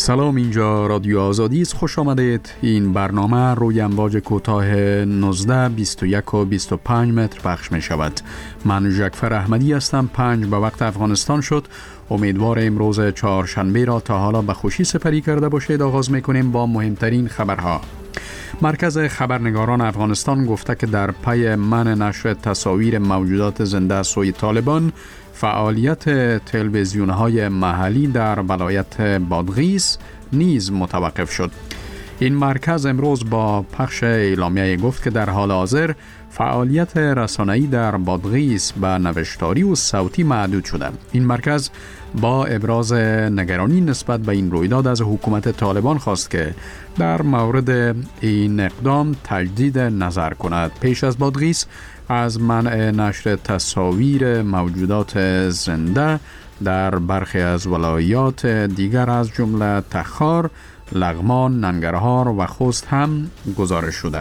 سلام، اینجا رادیو آزادی است. خوش آمدید. این برنامه روی امواج کوتاه 19، 21 و 25 متر پخش می شود. من ژکفر احمدی هستم. 5 به وقت افغانستان شد. امیدوار امروز چهارشنبه را تا حالا به خوشی سپری کرده باشید. آغاز می کنیم با مهمترین خبرها. مرکز خبرنگاران افغانستان گفته که در پی منع نشر تصاویر موجودات زنده سوی طالبان، فعالیت تلویزیون‌های محلی در ولایت بادغیس نیز متوقف شد. این مرکز امروز با پخش اعلامیه گفت که در حال حاضر فعالیت رسانه‌ای در بادغیس به نوشتاری و صوتی محدود شده. این مرکز با ابراز نگرانی نسبت به این رویداد از حکومت طالبان خواست که در مورد این اقدام تجدید نظر کند. پیش از بادغیس از منع نشر تصاویر موجودات زنده در برخی از ولایات دیگر از جمله تخار، لغمان، ننگرهار و خوست هم گزارش شده.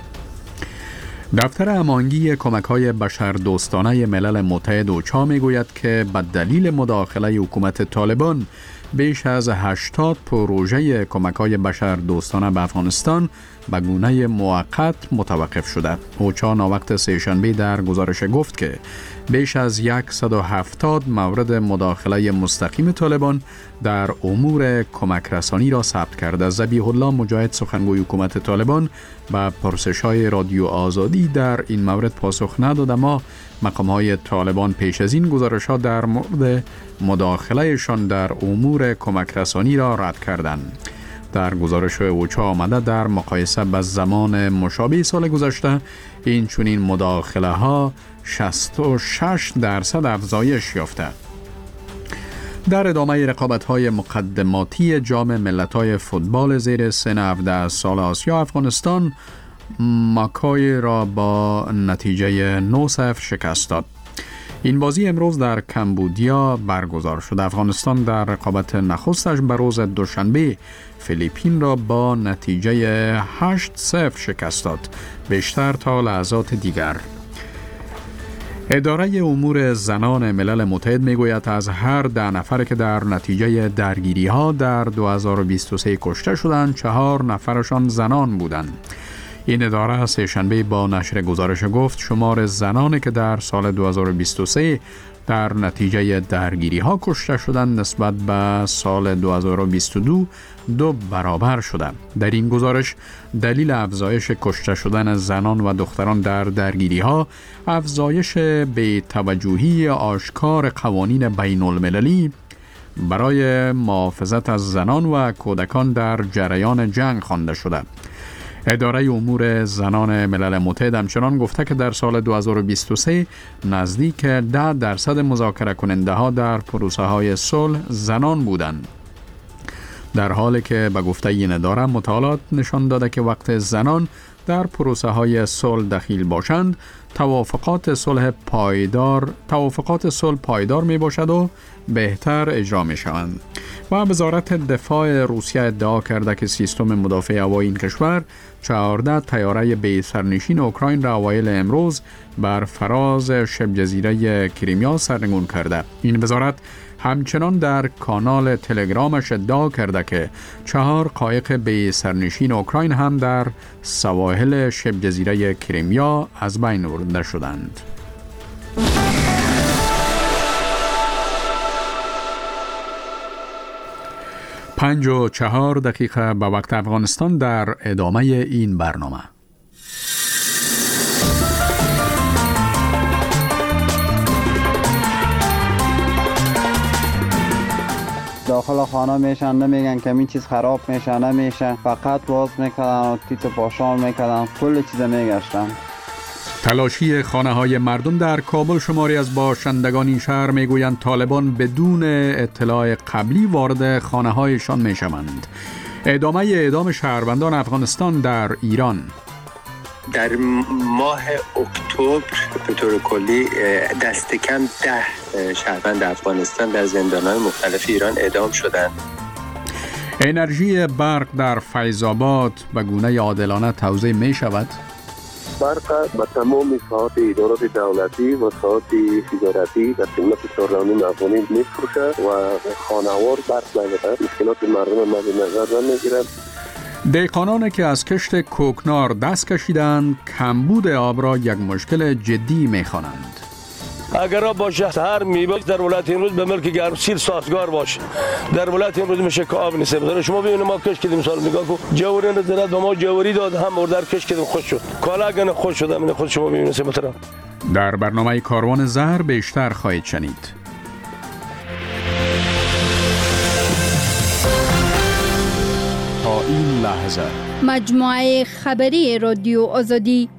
دفتر امانگی کمک‌های بشردوستانه ملل متحد اوچا می‌گوید که به دلیل مداخله حکومت طالبان بیش از 80 پروژه کمک‌های بشردوستانه به افغانستان به گونه موقت متوقف شده. اوچا ناوقت سه‌شنبه در گزارش گفت که بیش از 170 مورد مداخله مستقیم طالبان در امور کمک رسانی را ثبت کرده. ذبیح الله مجاهد، سخنگوی حکومت طالبان، به پرسش‌های رادیو آزادی در این مورد پاسخ نداد، اما مقام‌های طالبان پیش از این گزارش‌ها در مورد مداخلهشان در امور کمک رسانی را رد کردند. در گزارش اوچا آمده در مقایسه با زمان مشابه سال گذشته این چنین مداخله ها 66% افزایش یافته. در ادامه رقابت‌های مقدماتی جام ملت‌های فوتبال زیر سن 17 سال آسیا، افغانستان ماکای را با نتیجه 9-0 شکست داد. این بازی امروز در کمبودیا برگزار شد. افغانستان در رقابت نخستش به روز دوشنبه فیلیپین را با نتیجه 8-0 شکست داد، بیشتر تا لحظات دیگر. اداره امور زنان ملل متحد میگوید از هر 10 نفر که در نتیجه درگیری ها در 2023 کشته شدند، 4 نفرشان زنان بودند. این اداره سه‌شنبه با نشر گزارش گفت شمار زنانی که در سال 2023 در نتیجه درگیری ها کشته شدند نسبت به سال 2022 2 برابر شده. در این گزارش دلیل افزایش کشته شدن زنان و دختران در درگیری ها، افزایش به توجهی آشکار قوانین بین المللی برای محافظت از زنان و کودکان در جریان جنگ خوانده شده. اداره امور زنان ملل متحد همچنان گفته که در سال 2023 نزدیک 10% مذاکره کننده ها در پروسه های صلح زنان بودند. در حالی که به گفته این اداره مطالعات نشان داده که وقت زنان در پروسه های صلح دخیل باشند، توافقات صلح پایدار می باشد و بهتر اجرا می شوند. و وزارت دفاع روسیه ادعا کرده که سیستم مدافع هوایی این کشور 14 طیاره به سرنشین اوکراین را اوایل امروز بر فراز شبه جزیره کریمیا سرنگون کرده. این وزارت همچنان در کانال تلگرامش ادعا کرده که 4 قایق به سرنشین اوکراین هم در سواحل شبه جزیره کریمیا از بین برده شدند. 5:04 به وقت افغانستان در ادامه این برنامه. داخل خانه میشن، نمیگن که این چیز خراب میشه، نمیشه، فقط باز میکردن و تیت پاشان میکردن، کل چیز میگشتن. تلاشی خانه های مردم در کابل. شماری از باشندگان این شهر میگویند طالبان بدون اطلاع قبلی وارد خانه هایشان میشوند. ادامه اعدام شهروندان افغانستان در ایران. در ماه اکتبر به طور کلی دست کم 10 شهروند افغانستان در زندان‌های مختلف ایران اعدام شدند. انرژی برق در فیض‌آباد به گونه عادلانه توزیع می شود. برق به تمام ساعات ادارات دولتی و ساعات تجارتی در خدمت 4.5 میلیون افغانی میفروشه و خانوار برق نداره. مشکلات مردم مد نظر نمیگیرند. دهقانانی که از کشت کوکنار دست کشیدند کمبود آب را یک مشکل جدی می‌خوانند. اگر آب باشه هر میوه در ولایت امروز به ملک گرمسیر سازگار باشه. در ولایت امروز میشه که آب نیست. مثلا شما ببینید ما کش کردیم سال نگاه کو جوری ندارد و ما جوری داد هم در کش کردیم خوش شد. کالا گن خوش شد من خود شما ببینید مثلا. در برنامه کاروان زهر بیشتر خواهید شنید. تا این لحظه مجموعه خبری رادیو آزادی.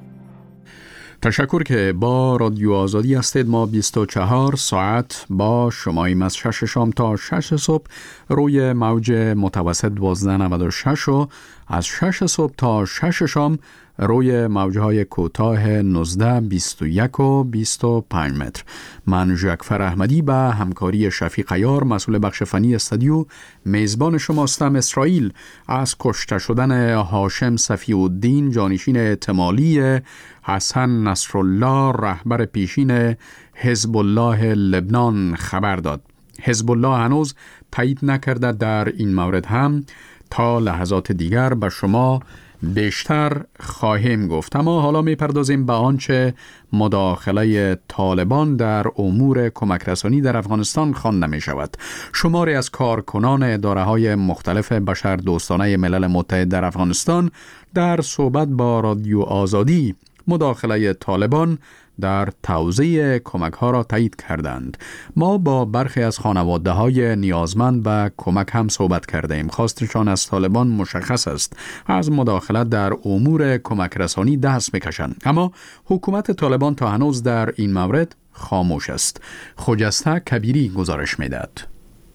تشکر که با رادیو آزادی هستید. ما 24 ساعت با شماییم از 6 شام تا 6 صبح روی موج متوسط 1296 و از 6 صبح تا 6 شام روی موجهای کوتاه 19 21 و 25 متر. من ژکفر احمدی به همکاری شفیق عیار مسئول بخش فنی استودیو میزبان شما هستم. اسرائیل از کشته شدن هاشم صفی الدین جانشین احتمالی حسن نصرالله رهبر پیشین حزب الله لبنان خبر داد. حزب الله هنوز تایید نکرده. در این مورد هم تا لحظات دیگر به شما بیشتر خواهیم گفت. اما حالا میپردازیم به آنچه مداخله طالبان در امور کمک رسانی در افغانستان خوانده می شود. شماری از کارکنان اداره‌های مختلف بشردوستانه ملل متحد در افغانستان در صحبت با رادیو آزادی مداخله طالبان در توزیع کمک ها را تایید کردند. ما با برخی از خانواده های نیازمند به کمک هم صحبت کرده ایم. خواستشان از طالبان مشخص است از مداخلت در امور کمک رسانی دست بکشند، اما حکومت طالبان تا هنوز در این مورد خاموش است. خجسته کبیری گزارش می‌دهد.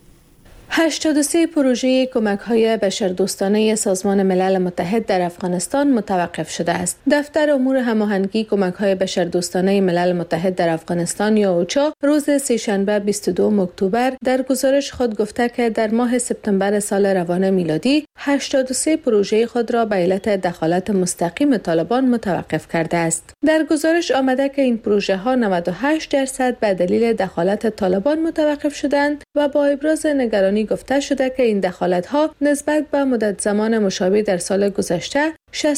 83 پروژه کمک‌های بشردوستانه سازمان ملل متحد در افغانستان متوقف شده است. دفتر امور هماهنگی کمک‌های بشردوستانه ملل متحد در افغانستان یا اوچا روز سه‌شنبه 22 اکتبر در گزارش خود گفته که در ماه سپتامبر سال روان میلادی 83 پروژه خود را به علت دخالت مستقیم طالبان متوقف کرده است. در گزارش آمده که این پروژه‌ها 98% به دلیل دخالت طالبان متوقف شدند و با ابراز نگرانی گفته شده که این دخالت‌ها نسبت به مدت زمان مشابه در سال گذشته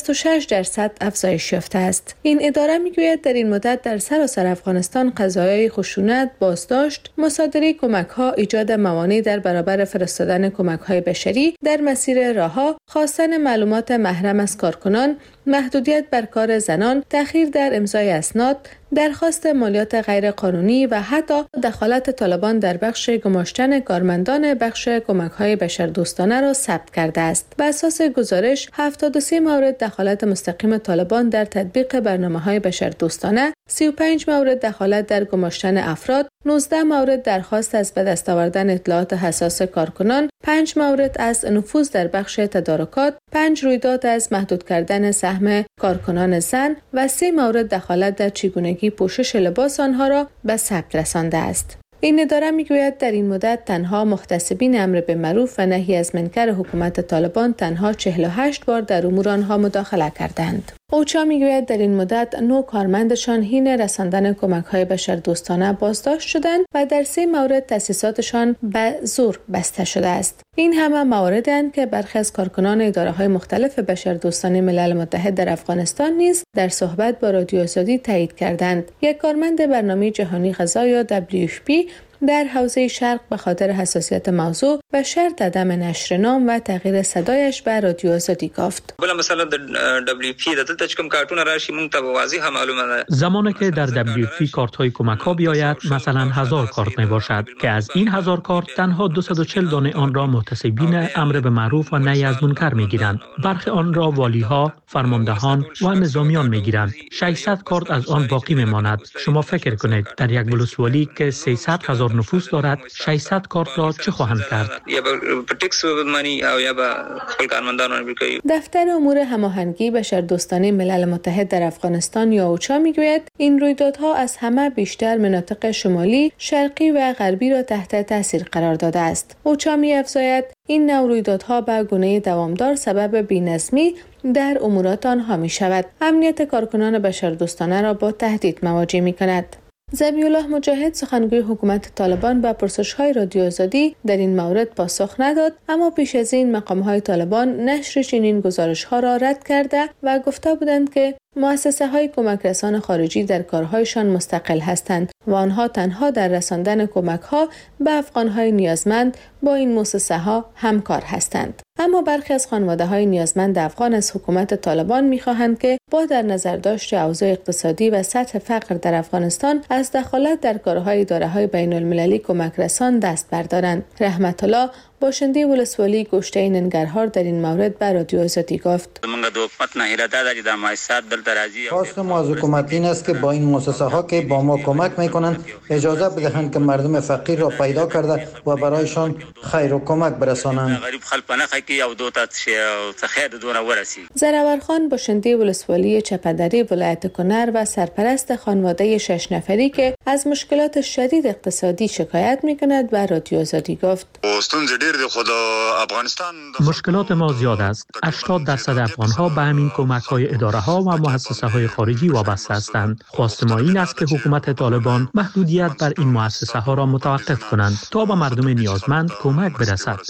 66% افزایش یافته است. این اداره میگوید در این مدت در سراسر افغانستان قضایای خشونت، بازداشت، مصادره کمک‌ها، ایجاد موانع در برابر فرستادن کمک‌های بشری در مسیر راه، خواستن معلومات محرم از کارکنان، محدودیت بر کار زنان، تأخیر در امضای اسناد، درخواست مالیات غیر قانونی و حتی دخالت طالبان در بخش گماشتن کارمندان بخش کمک‌های بشردوستانه را ثبت کرده است. بر اساس گزارش 73 مورد دخالت مستقیم طالبان در تطبیق برنامه‌های بشردوستانه، 35 مورد دخالت در گماشتن افراد، 19 مورد درخواست از به دست آوردن اطلاعات حساس کارکنان، 5 مورد از نفوذ در بخش تدارکات، 5 رویداد از محدود کردن سهم کارکنان زن و 3 مورد دخالت در چگونگی پوشش لباس آنها را به ثبت رسانده است. این اداره میگوید در این مدت تنها محتسبین امر بالمعروف و نهی از منکر حکومت طالبان تنها 48 بار در امور آنها مداخله کردند. اوچا میگوید در این مدت 9 کارمندشان حین رساندن کمک‌های بشردوستانه بازداشت شدند و در 3 مورد تأسیساتشان به زور بسته شده است. این همه مواردند که برخی از کارکنان اداره‌های مختلف بشردوستانه ملل متحد در افغانستان نیز در صحبت با رادیو آزادی تایید کردند. یک کارمند برنامه جهانی غذا یا WFP در حوزه شرق به خاطر حساسیت موضوع و شرط عدم نشر نام و تغییر صدایش به رادیو آزادی گفت. زمانی که در WFP کارت های کمک ها بیاید مثلا 1000 کارت می باشد که از این 1000 کارت تنها 240 دانه آن را محتسبین امر به معروف و نهی از منکر می گیرند. برخی آن را والی ها، فرماندهان و نظامیان می گیرند. 600 کارت از آن باقی می ماند. شما فکر کنید در یک بلوسوالی که 300,000 هزار نفوس دارد 600 کارت را چه خواهند کرد؟ دفتر امور هماهنگی بشردوستانه ملل متحد در افغانستان یا اوچا میگوید این رویدادها از همه بیشتر مناطق شمالی، شرقی و غربی را تحت تاثیر قرار داده است. اوچا می‌افزاید این نوع رویدادها به گونه دوامدار سبب بی‌نظمی در امورات آنها می‌شود. امنیت کارکنان بشردوستانه را با تهدید مواجه می‌کند. ذبیح الله مجاهد سخنگوی حکومت طالبان به پرسش‌های رادیو آزادی در این مورد پاسخ نداد، اما پیش از این مقام‌های طالبان نشر چنین گزارش‌ها را رد کرده و گفته بودند که مؤسسه‌های کمک رسان خارجی در کارهایشان مستقل هستند و آنها تنها در رساندن کمک‌ها به افغان‌های نیازمند با این مؤسسه‌ها همکار هستند. اما برخی از خانواده‌های نیازمند افغان از حکومت طالبان می‌خواهند که با در نظر داشت اوضاع اقتصادی و سطح فقر در افغانستان از دخالت در کارهای اداره‌های بین‌المللی کمک رسان دست بردارند. رحمت الله باشنده ولسوالی گشته ننگرهار در این مورد به رادیو آزادی گفت: خواست ما از حکومت این است که با این مؤسسه ها که با ما کمک میکنند اجازه بدهند که مردم فقیر را پیدا کرده و برایشان خیر و کمک برسانند. زراور خان باشنده ولسوالی چپدری ولایت کنر و سرپرست خانواده 6 نفری که از مشکلات شدید اقتصادی شکایت میکند به رادیو آزادی گفت: مشکلات ما زیاد است. 80% افغان‌ها به همین کمک‌های اداره‌ها و مؤسسه‌های خارجی وابسته هستند. خواست ما این است که حکومت طالبان محدودیت بر این مؤسسه‌ها را متوقف کنند تا به مردم نیازمند کمک برسد.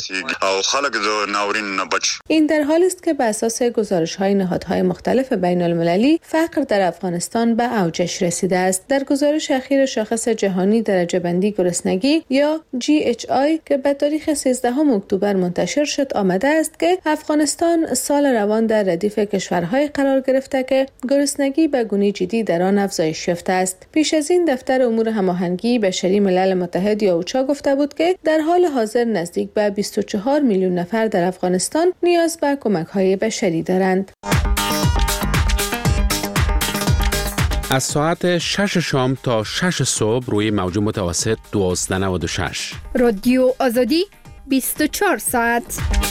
این در حالی است که بر اساس گزارش‌های نهادهای مختلف بین‌المللی فقر در افغانستان به اوجش رسیده است. در گزارش اخیر شاخص جهانی درجه‌بندی گرسنگی یا GHI که به تاریخ 13 اکتبر منتشر شد آمده است که افغانستان سال روان در ردیف کشورهای قرار گرفته که گرسنگی به گونه جدی در آن افزایش یافته است. پیش از این دفتر امور هماهنگی بشری ملل متحد یا اوچا گفته بود که در حال حاضر نزدیک به 24 میلیون نفر در افغانستان نیاز به کمک‌های بشری دارند. از ساعت 6 شام تا 6 صبح روی موج متوسط 1296 رادیو آزادی 24 ساعت.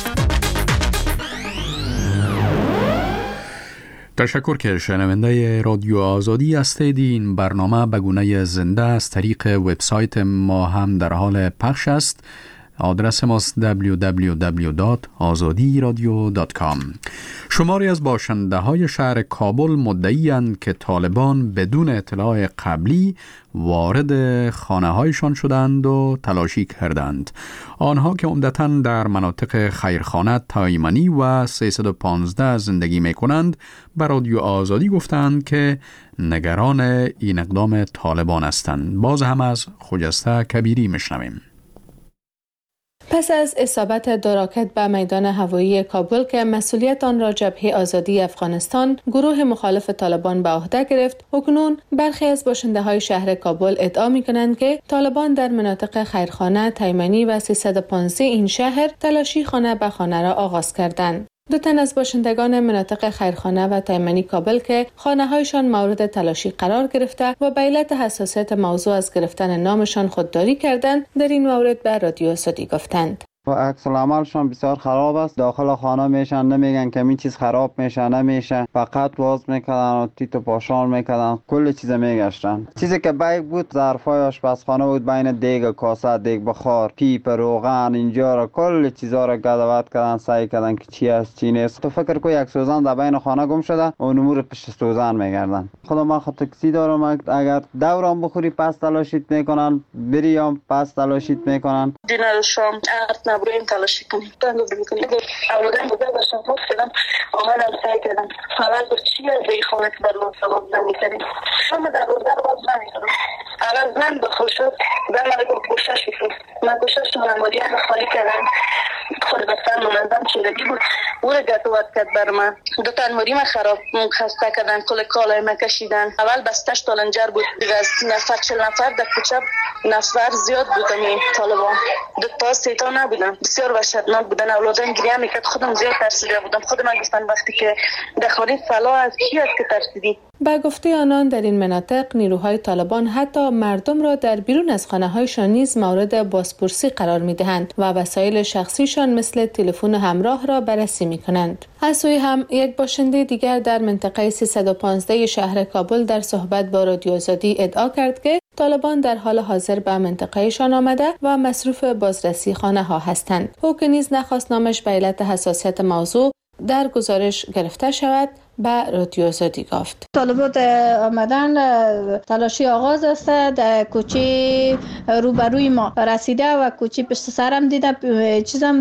تشکر که شنونده رادیو آزادی هستید. این برنامه به گونه زنده از طریق وبسایت ما هم در حال پخش است. آدرس ماست www.azadiradio.com. شماری از باشنده های شهر کابل مدعی‌اند که طالبان بدون اطلاع قبلی وارد خانه هایشان شدند و تلاشی کردند. آنها که عمدتاً در مناطق خیرخانه تایمنی و 315 زندگی می کنند به رادیو آزادی گفتند که نگران این اقدام طالبان هستند. باز هم از خجسته کبیری میشنویم. پس از اصابت دو راکت به میدان هوایی کابل که مسئولیت آن را جبهه آزادی افغانستان گروه مخالف طالبان به عهده گرفت، اکنون برخی از باشنده‌های شهر کابل ادعا می‌کنند که طالبان در مناطق خیرخانه، تایمنی و 315 این شهر تلاشی خانه به خانه را آغاز کردند. 2 تن از باشندگان مناطق خیرخانه و تایمنی کابل که خانه‌هایشان مورد تلاشی قرار گرفته و به علت حساسیت موضوع از گرفتن نامشان خودداری کردند، در این مورد به رادیو آزادی گفتند: و عکس العملشون بسیار خراب است. داخل خانه میشن، نمیگن که این چیز خراب میشه، نمیشه، فقط باز میکردن و تیت و پاشان میکردن، کل چیز میگشتن. چیزی که بیگ بود ظرفای آشپزخانه بود، بین دیگ کاسه، دیگ بخار، پیپ، روغن، اینجا را کل چیزا را گدوات کردن، سعی کردن که چی است چی نیست. تو فکر کو یک سوزن در بین خانه گم شده و نمور پشت سوزن میگردن. خدا من خود تاکسی دارم، اگر دورم بخوری پس تلاشیت میکنن، بریام پس تلاشیت میکنن. دینر شام بریم تلاشی کنیم، تنگ بکنیم. اولین بوده داشتم فوت کردم، آمدم سعی کردم فقط با چی از این خانه که در من سباب نمی‌کردیم. شما در روز در باز نمی‌کردم. اول زن بخور شد، زن مرا گفت گوشش بکن. من گوشش رو مموری هم خالی کردم. خود بستن منظم چیزگی بود. او رو گتوات کرد بر من. 2 تا الماری من خراب خسته کردن، کل کالای من کشیدن. اول بستش تالنجر بود. دیگه از نفر 40 نفر در کوچه نفر زیاد بودن این طالبان. 2 تا 3 تا نبودن. بسیار وحشتناک بودن. اولادم گریه میکرد. خودم زیاد ترسیده بودم. خودم گفتن وقتی که در خانه فلا از کی است که ترسیدی؟ به گفته آنان در این مناطق نیروهای طالبان حتی مردم را در بیرون از خانه‌هایشان نیز مورد بازپرسی قرار می‌دهند و وسایل شخصیشان مثل تلفن همراه را بررسی می‌کنند. از سوی هم یک باشنده دیگر در منطقه 315 شهر کابل در صحبت با رادیو آزادی ادعا کرد که طالبان در حال حاضر به منطقهشان آمده و مصروف بازرسی خانه ها هستند. او که نیز نخواست نامش به علت حساسیت موضوع در گزارش گرفته شود به رادیو آزادی گفت. طالبات آمدن تلاشی آغاز است. در کوچه روبروی ما رسیده و کوچه پشت سرم دیده چیزم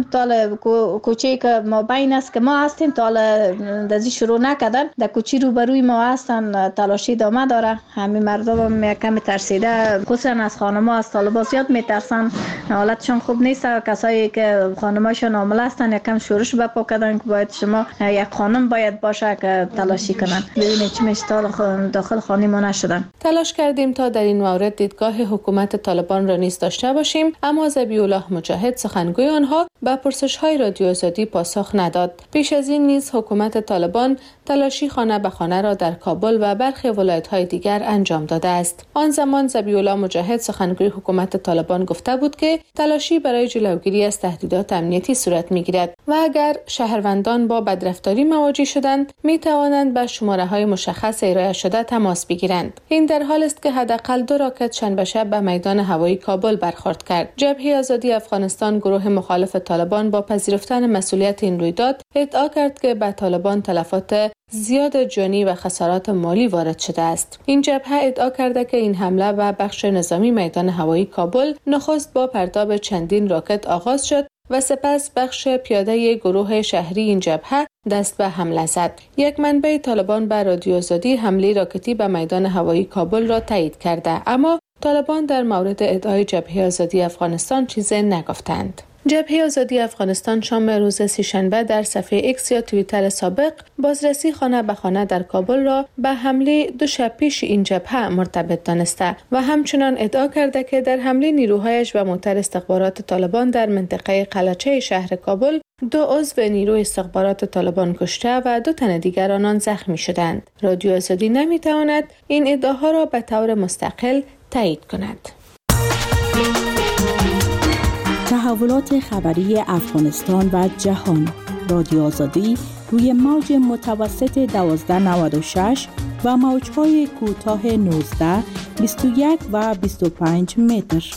کوچه که ما بین است که ما هستیم دزی شروع نکردن. در کوچه روبروی ما هستن تلاشی ادامه داره. همین مردم هم کمی ترسیده، خصوصا از خانما از طالبا زیاد میترسن، حالتشون خوب نیست. کسایی که خانماشون حامله هستن یکم شورش بپا کردن که باید شما یک خانم باید باشه که تلاشی کنن. ببینید چه مشتال داخل خانه ما نشدن. تلاش کردیم تا در این مورد دیدگاه حکومت طالبان را نیز داشته باشیم، اما ذبیح الله مجاهد سخنگوی آنها به پرسش‌های رادیو آزادی پاسخ نداد. پیش از این نیز حکومت طالبان تلاشی خانه به خانه را در کابل و برخی ولایت‌های دیگر انجام داده است. آن زمان ذبیح الله مجاهد سخنگوی حکومت طالبان گفته بود که تلاشی برای جلوگیری از تهدیدات امنیتی صورت می‌گیرد و اگر شهروندان با بدرفتاری مواجه شدند می‌توانند به شماره‌های مشخص ارائه شده تماس بگیرند. این در حال است که حداقل 2 راکت شنبه شب به میدان هوایی کابل برخورد کرد. جبهه آزادی افغانستان گروه مخالف طالبان با پذیرفتن مسئولیت این رویداد ادعا کرد که به طالبان تلفات زیاد جانی و خسارات مالی وارد شده است. این جبهه ادعا کرده که این حمله و بخش نظامی میدان هوایی کابل نخست با پرتاب چندین راکت آغاز شد و سپس بخش پیاده گروه شهری این جبهه دست به حمله زد. یک منبع طالبان به رادیو آزادی حمله راکتی به میدان هوایی کابل را تایید کرده، اما طالبان در مورد ادعای جبهه آزادی افغانستان چیزی نگفتند. جبهه آزادی افغانستان شام روز سه‌شنبه در صفحه ایکس یا توییتر سابق بازرسی خانه به خانه در کابل را به حمله 2 شب پیش این جبهه مرتبط دانسته و همچنان ادعا کرده که در حمله نیروهایش و موتر استخبارات طالبان در منطقه قلچه شهر کابل 2 عضو نیروی استخبارات طالبان کشته و 2 تن دیگر آنان زخمی شدند. رادیو آزادی نمیتواند این ادعاها را به طور مستقل تایید کند. تحولات خبری افغانستان و جهان. رادیو آزادی روی موج متوسط 1296 و موج‌های کوتاه 19، 21 و 25 متر.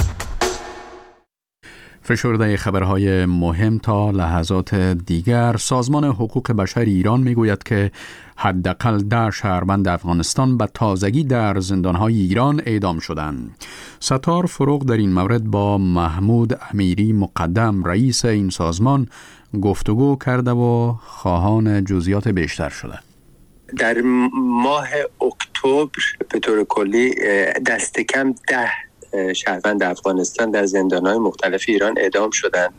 فشرده خبرهای مهم تا لحظات دیگر. سازمان حقوق بشر ایران میگوید که حداقل 10 شهروند افغانستان به تازگی در زندانهای ایران اعدام شدند. ستار فروغ در این مورد با محمود امیری مقدم رئیس این سازمان گفتگو کرده و خواهان جزئیات بیشتر شده. در ماه اکتبر به طور کلی دست کم 10 شهروند افغانستان در زندان‌های مختلف ایران اعدام شدند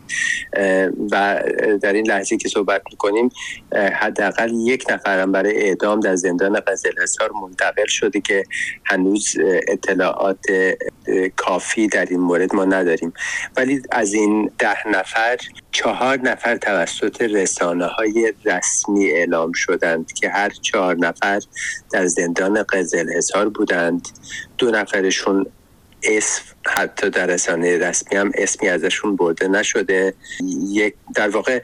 و در این لحظه که صحبت می‌کنیم حداقل 1 نفرم برای اعدام در زندان قزلحصار منتقل شده که هنوز اطلاعات کافی در این مورد ما نداریم. ولی از این 10 نفر 4 نفر توسط رسانه‌های رسمی اعلام شدند که هر 4 نفر در زندان قزلحصار بودند. 2 نفرشون اسم حتی در رسانه رسمی هم اسمی ازشون برده نشده. در واقع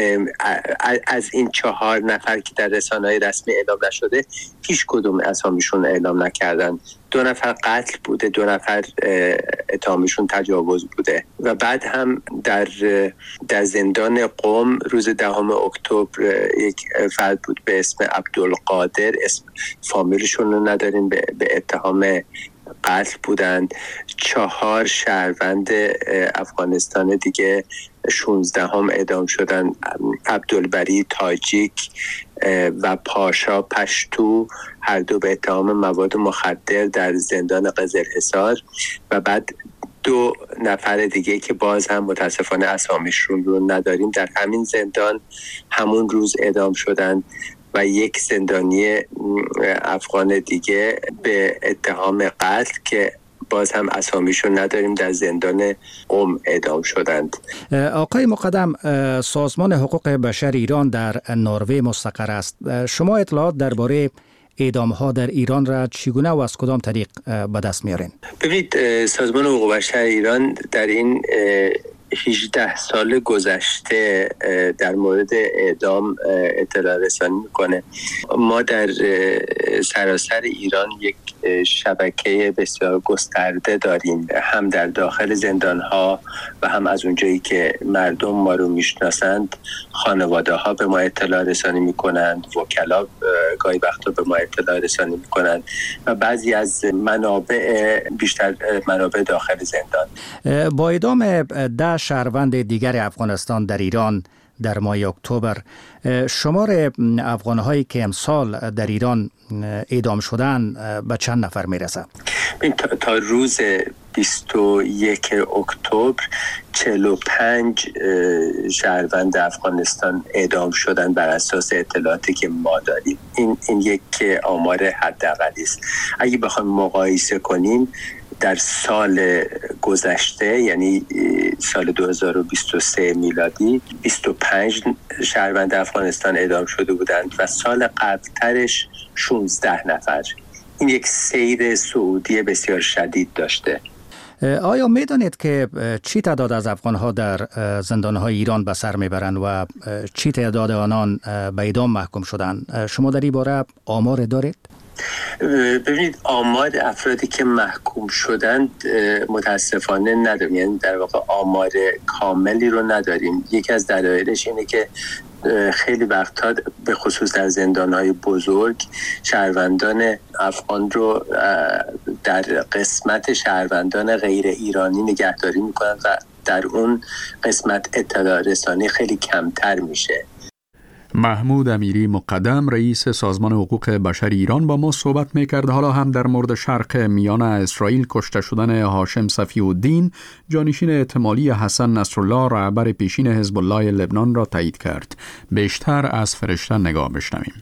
از این 4 نفر که در رسانه رسمی اعلام نشده هیچ کدوم اسامیشون اعلام نکردن. 2 نفر قتل بوده، 2 نفر اتهامشون تجاوز بوده. و بعد هم در زندان قم روز 10 اکتبر یک فرد بود به اسم عبدالقادر، اسم فامیلشون رو نداریم، به اتهام قتل بودند. 4 شهروند افغانستان دیگه 16 اعدام شدن. عبدالبری تاجیک و پاشا پشتو هر دو به اتهام مواد مخدر در زندان قزلحصار و بعد 2 نفر دیگه که باز هم متاسفانه اسامیشون رو نداریم در همین زندان همون روز اعدام شدن و 1 زندانی افغان دیگه به اتهام قتل که باز هم اسامیشون نداریم در زندان قم اعدام شدند. آقای مقدم، سازمان حقوق بشر ایران در نروژ مستقر است. شما اطلاعات درباره اعدام ها در ایران را چگونه و از کدام طریق به دست میارین؟ ببینید، سازمان حقوق بشر ایران در این 18 سال گذشته در مورد اعدام اطلاع رسانی میکنه. ما در سراسر ایران یک شبکه بسیار گسترده داریم، هم در داخل زندانها و هم از اونجایی که مردم ما رو میشناسند. خانواده ها به ما اطلاع رسانی میکنند، وکلا گاهی وقتا به ما اطلاع رسانی میکنند و بعضی از منابع، بیشتر منابع داخل زندان. با اعدام 10 شهروند دیگر افغانستان در ایران در ماه اکتبر، شمار افغان‌هایی که امسال در ایران اعدام شدن به چند نفر میرسه؟ تا روز 21 اکتبر 45 شهروند افغانستان اعدام شدن بر اساس اطلاعاتی که ما داریم. این یک آمار حداقلی است. اگه بخوایم مقایسه کنیم، در سال گذشته یعنی سال 2023 میلادی 25 شهروند افغانستان اعدام شده بودند و سال قبلترش 16 نفر. این یک سیر صعودی بسیار شدید داشته. آیا میدانید که چی تعداد از افغان‌ها در زندان‌های ایران به سر میبرند و چی تعداد آنان به اعدام محکوم شدند؟ شما در این باره آمار دارید؟ ببینید، آمار افرادی که محکوم شدند متاسفانه نداریم، یعنی در واقع آمار کاملی رو نداریم. یکی از دلایلش اینه که خیلی وقتا به خصوص در زندان‌های بزرگ شهروندان افغان رو در قسمت شهروندان غیر ایرانی نگهداری میکنند و در اون قسمت اطلاع رسانی خیلی کمتر میشه. محمود امیری مقدم، رئیس سازمان حقوق بشر ایران، با ما صحبت میکرد. حالا هم در مورد شرق میانه اسرائیل کشته شدن هاشم صفی الدین، جانشین احتمالی حسن نصرالله، رهبر پیشین حزب الله لبنان، را تایید کرد. بیشتر از فرشته نگاه بشنویم.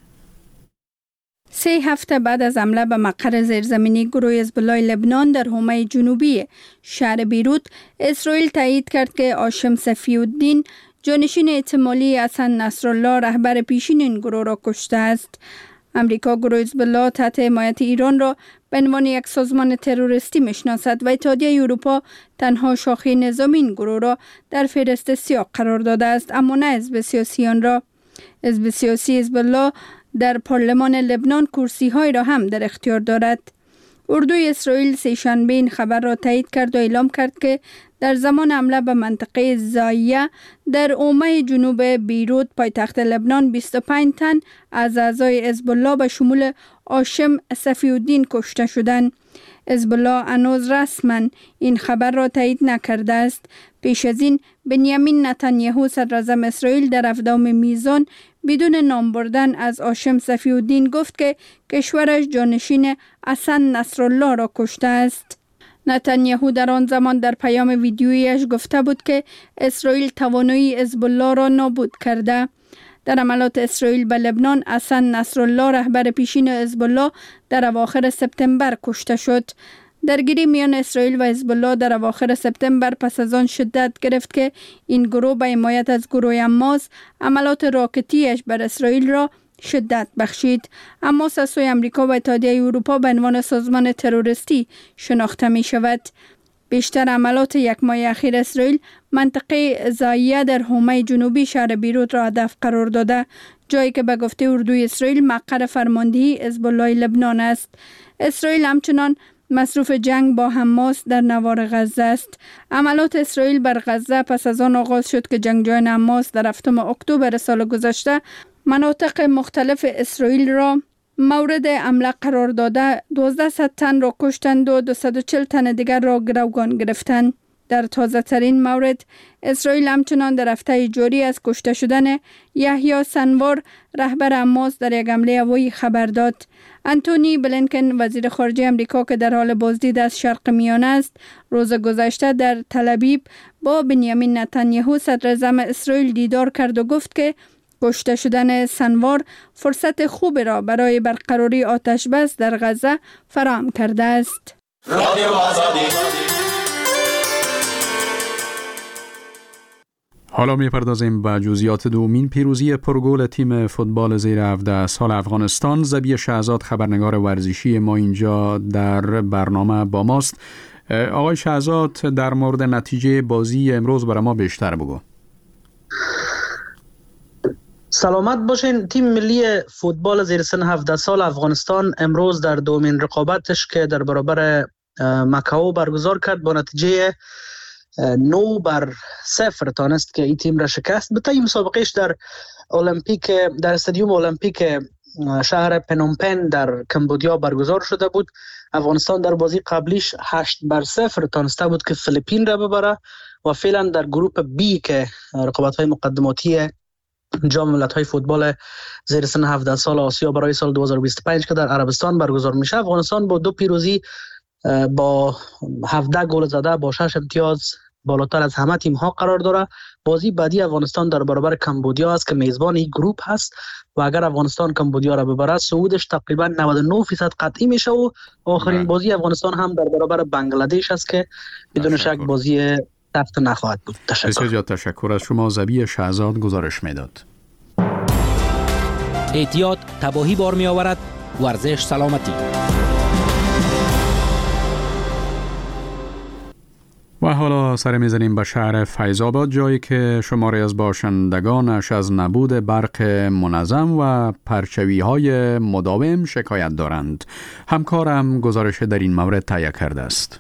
3 هفته بعد از حمله به مقر زیرزمینی گروه حزب الله لبنان در حومه جنوبی شهر بیروت، اسرائیل تایید کرد که هاشم صفی الدین، جانشین احتمالی حسن نصرالله، رهبر پیشین این گروه را کشته است. امریکا گروه حزب الله تحت حمایت ایران را به عنوان یک سازمان تروریستی میشناسد و اتحادیه اروپا تنها شاخه نظامی این گروه را در فهرست سیاه قرار داده است، اما نه حزب سیاسی آن را. حزب سیاسی حزب الله در پارلمان لبنان کرسی‌های را هم در اختیار دارد. اردوی اسرائیل سه‌شنبه این خبر را تایید کرد و اعلام کرد که در زمان حمله به منطقه زایه در حومه جنوب بیروت پایتخت لبنان 25 تن از اعضای حزب الله به شمول هاشم صفی الدین کشته شدند. حزب الله هنوز رسما این خبر را تایید نکرده است. پیش از این بنیامین نتانیاهو صدراعظم اسرائیل در 7 میزان بدون نام بردن از هاشم صفی الدین گفت که کشورش جانشین حسن نصرالله را کشته است. نتانیاهو در آن زمان در پیام ویدیویش گفته بود که اسرائیل توانایی حزب الله را نابود کرده. در حملات اسرائیل به لبنان، حسن نصرالله، رهبر پیشین حزب الله، در اواخر سپتامبر کشته شد. درگیری میان اسرائیل و حزب الله در اواخر سپتامبر پس از آن شدت گرفت که این گروه به حمایت از گروه حماس حملات راکتیش بر اسرائیل را شدت بخشید. حماس از سوی امریکا و اتحادیه اروپا به عنوان سازمان تروریستی شناخته می شود. بیشتر حملات یک ماه اخیر اسرائیل منطقه زایه در حومه جنوبی شهر بیروت را هدف قرار داده، جایی که به گفته اردوی اسرائیل مقر فرماندهی حزب الله لبنان است. اسرائیل همچنان مصروف جنگ با حماس در نوار غزه است. عملات اسرائیل بر غزه پس از آن آغاز شد که جنگجویان حماس در 7 اکتبر سال گذشته مناطق مختلف اسرائیل را مورد حمله قرار داده 1200 تن را کشتند و 240 تن دیگر را گروگان گرفتند. در تازه ترین مورد اسرائیل همچنان در هفته جاری از کشته شدن یحیی سنوار، رهبر حماس، در یک حمله هوایی خبر داد. انتونی بلینکن، وزیر خارجه امریکا که در حال بازدید از شرق میانه است، روز گذشته در تل‌آویو با بنیامین نتانیاهو صدراعظم اسرائیل دیدار کرد و گفت که کشته شدن سنوار فرصت خوبی را برای برقراری آتش بس در غزه فراهم کرده است. حالا میپردازیم به جزئیات دومین پیروزی پرگل تیم فوتبال زیر 17 سال افغانستان. زبی شهزاد خبرنگار ورزشی ما اینجا در برنامه با ماست. آقای شهزاد، در مورد نتیجه بازی امروز برای ما بیشتر بگو. سلامت باشین. تیم ملی فوتبال زیر سن 17 سال افغانستان امروز در دومین رقابتش که در برابر مکائو برگزار کرد با نتیجه 9-0 تانست که این تیم را شکست. به طی مسابقهش در استادیوم المپیک شهر پنومپن در کمبودیا برگزار شده بود. افغانستان در بازی قبلیش 8-0 تانسته بود که فیلیپین را ببره و فعلا در گروپ بی که رقابت‌های مقدماتی جام ملت‌های فوتبال زیر سن 17 سال آسیا برای سال 2025 که در عربستان برگزار میشه، افغانستان با 2 پیروزی با 17 گل زده با 6 امتیاز بالاتر از همه تیم ها قرار داره. بازی بعدی افغانستان در برابر کمبودیا است که میزبان این گروپ هست و اگر افغانستان کمبودیا را ببره صعودش تقریبا 99% قطعی میشه و آخرین بازی افغانستان هم در برابر بنگلادش است که بدون شک بازی سخت نخواهد بود. بسیار تشکر از شما. زبی شهزاد گزارش میداد. احتیاط تباهی بار می آورد، ورزش سلامتی. و حالا سر میزنیم به شهر فیض آباد، جایی که شماری از باشندگانش از نبود برق منظم و پرچوی های مداوم شکایت دارند. همکارم گزارش در این مورد تهیه کرده است.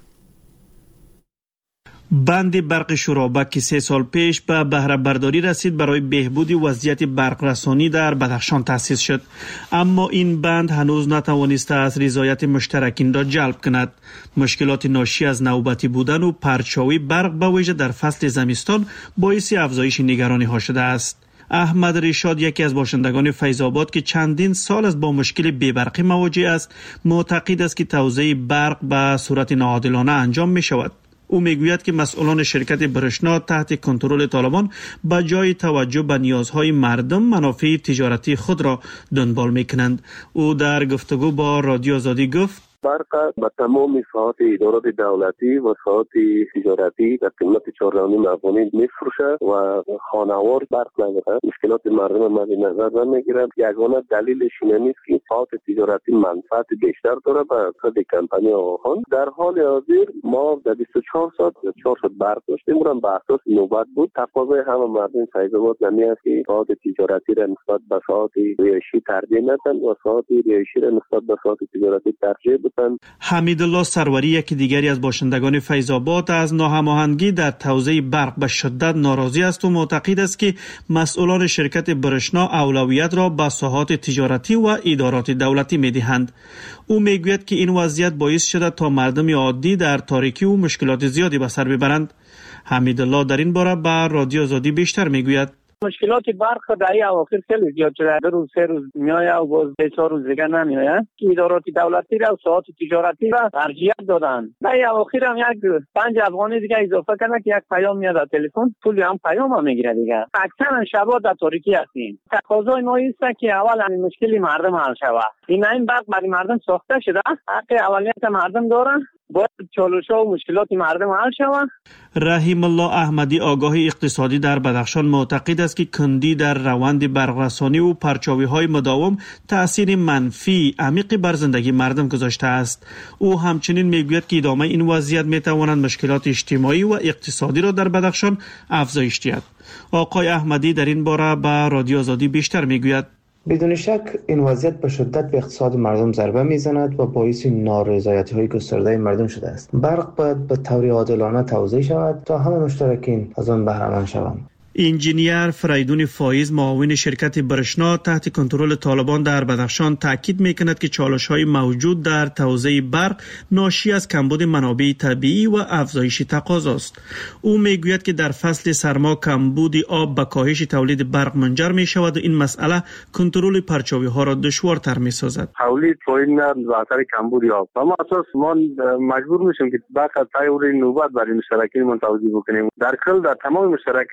بند برق شورابک که 3 سال پیش به بهره برداری رسید برای بهبود وضعیت برق رسانی در بدخشان تأسیس شد، اما این بند هنوز نتوانسته از رضایت مشترکین را جلب کند. مشکلات ناشی از نوبتی بودن و پرچاوی برق به ویژه در فصل زمستان باعث افزایش نگرانی ها شده است. احمد رشاد، یکی از باشندگان فیض آباد که چندین سال است با مشکل بی‌برقی مواجه است، معتقد است که توزیع برق به صورت ناعادلانه انجام می شود. او میگوید که مسئولان شرکت برشنا تحت کنترل طالبان به جای توجه به نیازهای مردم منافع تجارتی خود را دنبال میکنند. او در گفتگو با رادیو آزادی گفت برق به تمام ساعات ادارات دولتی و ساعات تجارتی در قیمت 4.5 افغانی میفروشه و خانوار برق نداره. مشکلات مردم مد نظر نمیگیرد. یگانه دلیلش این نیست که ساعات تجارتی منفعت بیشتر داره به خود کمپانی آهان. در حال حاضر ما در 24 ساعت 4 ساعت برق داشتیم، اونم به اساس نوبت بود. تقاضای همه مردم فیض آباد نمی است که ساعات تجارتی را نسبت به ساعت رهایشی ترجیح ندن و ساعات رهایشی را نسبت به ساعات تجارتی ترجیح بدن. حمیدالله سروری، یکی دیگری از باشندگان فیض آباد، از ناهماهنگی در توزیع برق به شدت ناراضی است و معتقد است که مسئولان شرکت برشنا اولویت را به ساحات تجارتی و ادارات دولتی می‌دهند. او میگوید که این وضعیت باعث شده تا مردم عادی در تاریکی و مشکلات زیادی به سر ببرند. حمیدالله در این باره به رادیو آزادی بیشتر میگوید. مشکلات برق در این اواخر خیلی زیاد شده. 2 روز 3 روز میآید و باز 4 روز دیگه نمیآید. ادارات دولتی را و ساعات تجارتی را ترجیح دادن. در این اواخر هم 5 افغانی دیگه اضافه کردن که یک پیام میاد در تلفن، پول هم پیام هم میگیره دیگه. اکثرا شبا در تاریکی هستیم. تقاضای ما است که اول این مشکلی مردم حل شود. این برق برای مردم ساخته شده. حق اولیت مردم دارن. باید چالش‌ها و مشکلات مردم حل شود. رحیم الله احمدی، آگاه اقتصادی در بدخشان، معتقد است که کندی در روند برقرسانی و پرچاوی‌های مداوم تأثیر منفی عمیقی بر زندگی مردم گذاشته است. او همچنین میگوید که ادامه این وضعیت میتواند مشکلات اجتماعی و اقتصادی را در بدخشان افزایش دهد. آقای احمدی در این باره به رادیو آزادی بیشتر میگوید. بدون شک این وضعیت به شدت به اقتصاد مردم ضربه میزند و باعث نارضایتی‌های گسترده مردم شده است. برق باید به طور عادلانه توزیع شود تا همه مشترکین از آن بهره مند شوند. انجینیر فریدون فایز، معاون شرکت برشنا تحت کنترل طالبان در بدخشان، تاکید میکند که چالش‌های موجود در توزیع برق ناشی از کمبود منابع طبیعی و افزایش تقاضا است. او میگوید که در فصل سرما کمبود آب به کاهش تولید برق منجر میشود و این مسئله کنترل پرچاوی‌ها را دشوارتر میسازد. تولید پایین به اثر کمبود آب. اما اساس ما مجبور میشیم که برق طی نوبت برای مشترکین من توزیع بکنیم. در کل در تمام مشترکین دیگه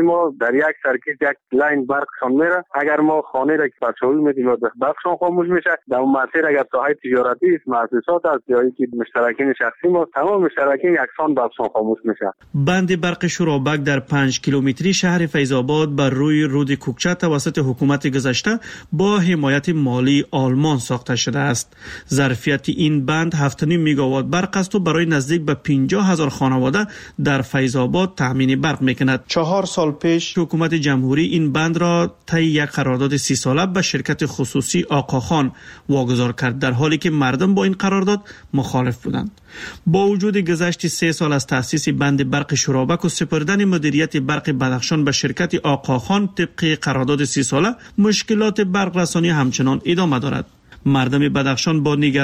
ما در یک سرکیت یک لاین برقشان میره. اگر ما خانه را که پرچاوی میدیم و برقشان خاموش میشه، در اون مسیر اگر ساحه تجارتی است، مؤسسات است یا اینکه مشترکین شخصی ما، تمام مشترکین یکسان برقشان خاموش میشه. بند برق شورابک در 5 کیلومتری شهر فیض‌آباد بر روی رود کوکچه توسط حکومت گذشته با حمایت مالی آلمان ساخته شده است. ظرفیت این بند 7.5 میگاوات برق است و برای نزدیک به 50,000 خانواده در فیض‌آباد تامین برق میکند. 4 سال پیش حکومت جمهوری این بند را طی یک قرارداد 30 ساله به شرکت خصوصی آقاخان واگذار کرد، در حالی که مردم با این قرارداد مخالف بودند. با وجود گذشت 3 سال از تأسیس بند برق شورابک و سپردن مدیریت برق بدخشان به شرکت آقاخان طبق قرارداد 30 ساله، مشکلات برق رسانی همچنان ادامه دارد. مردم بدخشان با